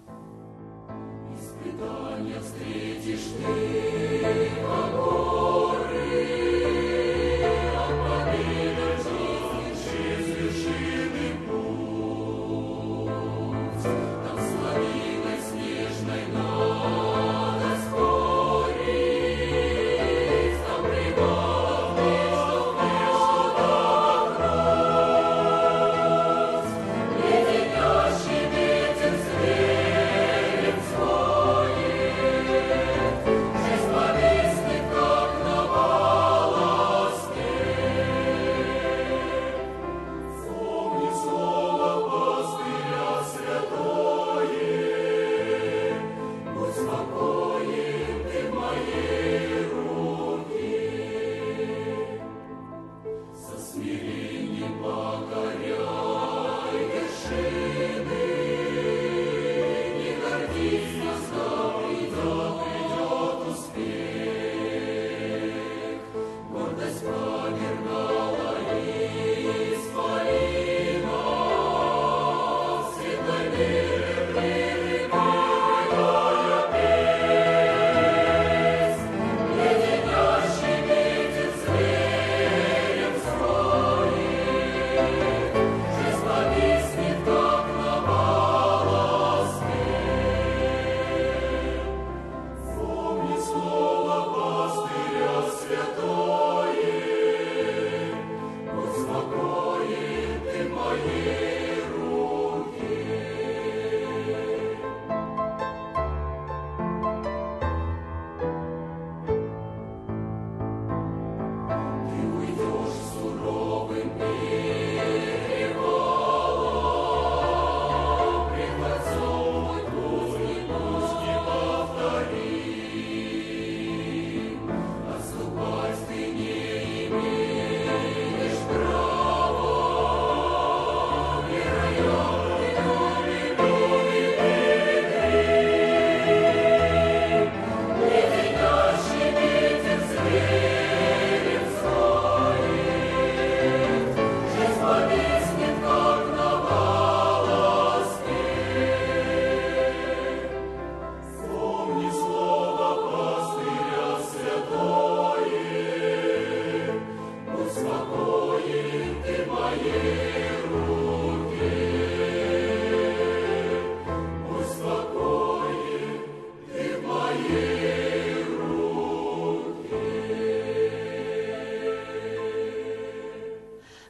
Speaker 3: Ветер свет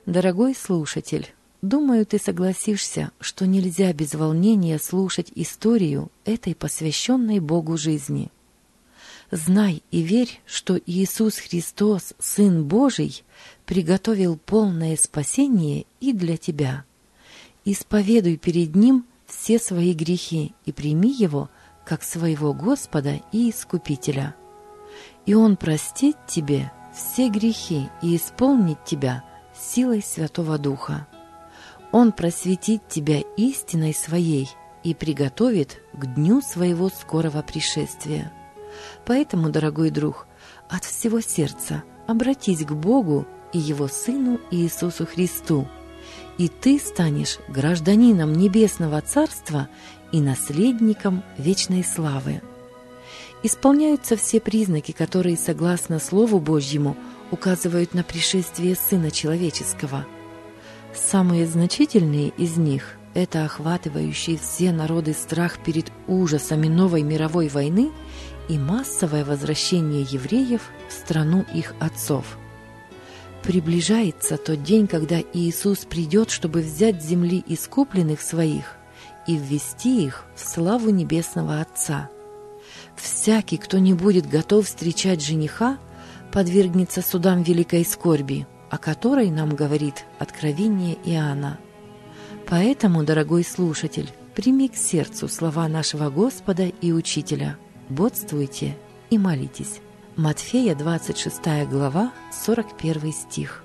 Speaker 1: Дорогой слушатель, думаю, ты согласишься, что нельзя без волнения слушать историю этой посвященной Богу жизни. Знай и верь, что Иисус Христос, Сын Божий, приготовил полное спасение и для тебя. Исповедуй перед Ним все свои грехи и прими Его как своего Господа и Искупителя. И Он простит тебе все грехи и исполнит тебя силой Святого Духа. Он просветит тебя истиной Своей и приготовит к дню Своего скорого пришествия. Поэтому, дорогой друг, от всего сердца обратись к Богу и Его Сыну Иисусу Христу, и ты станешь гражданином Небесного Царства и наследником вечной славы. Исполняются все признаки, которые, согласно Слову Божьему, указывают на пришествие Сына Человеческого. Самые значительные из них – это охватывающий все народы страх перед ужасами новой мировой войны и массовое возвращение евреев в страну их отцов. Приближается тот день, когда Иисус придет, чтобы взять с земли искупленных своих и ввести их в славу Небесного Отца. Всякий, кто не будет готов встречать жениха, подвергнется судам великой скорби, о которой нам говорит Откровение Иоанна. Поэтому, дорогой слушатель, прими к сердцу слова нашего Господа и Учителя. Бодствуйте и молитесь. Матфея, 26 глава, 41 стих.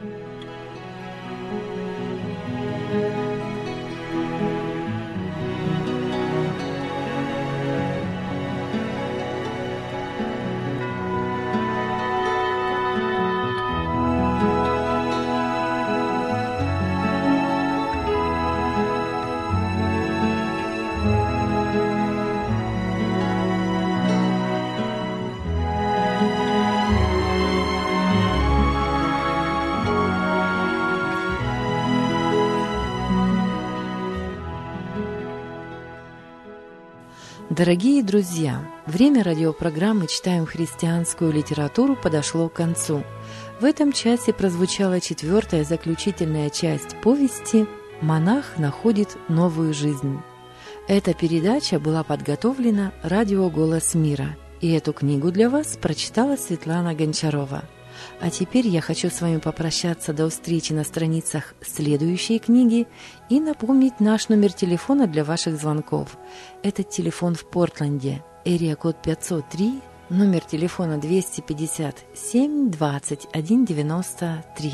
Speaker 1: Дорогие друзья, время радиопрограммы «Читаем христианскую литературу» подошло к концу. В этом часе прозвучала 4-я заключительная часть повести «Монах находит новую жизнь». Эта передача была подготовлена радио «Голос мира», и эту книгу для вас прочитала Светлана Гончарова. А теперь я хочу с вами попрощаться до встречи на страницах следующей книги и напомнить наш номер телефона для ваших звонков. Этот телефон в Портленде, area-код 503, номер телефона 257 21 93.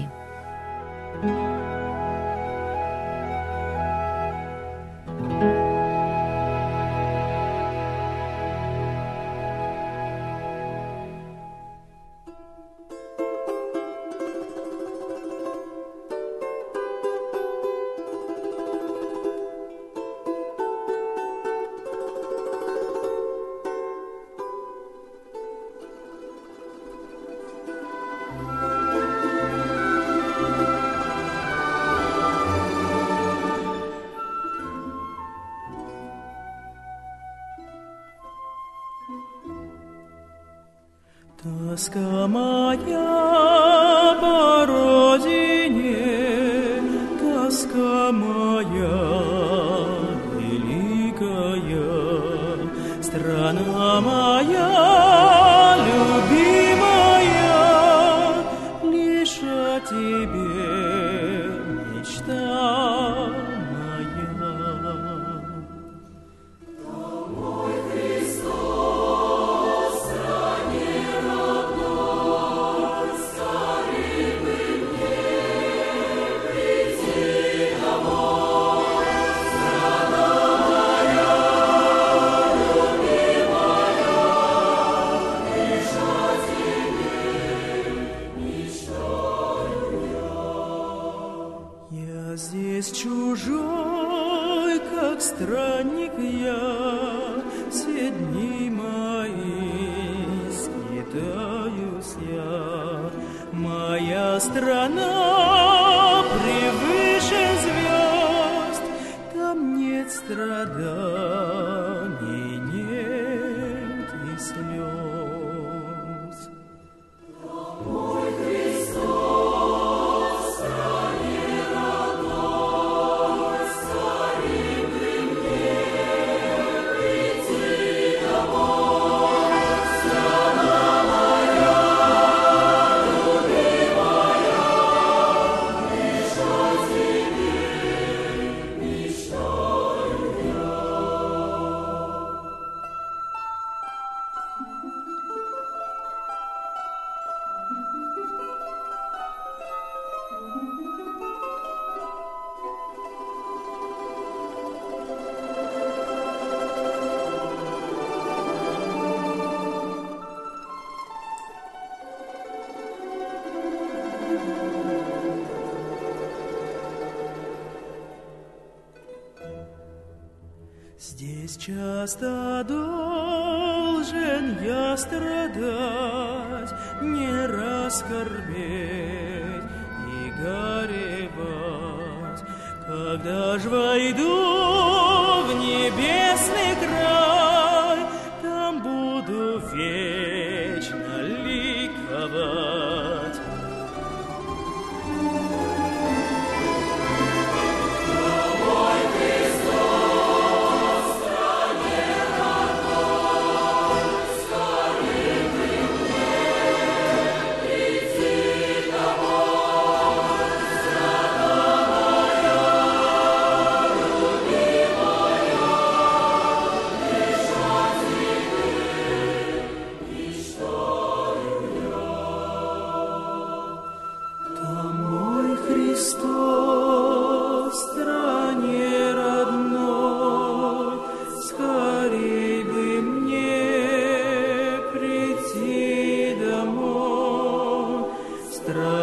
Speaker 3: Тоска моя по родине, тоска моя великая, страна моя любимая, лишь о тебе мечта моя. Здесь чужой, как странник я, все дни мои скитаюсь я. Моя страна превыше звезд, там нет страданий, нет и слез. Мой Христос, стране часто должен я страдать, не раскорбеть и горевать, когда ж войду в небесный край, там буду вечно ликовать. Христос, в стране родной, скорей бы мне прийти домой.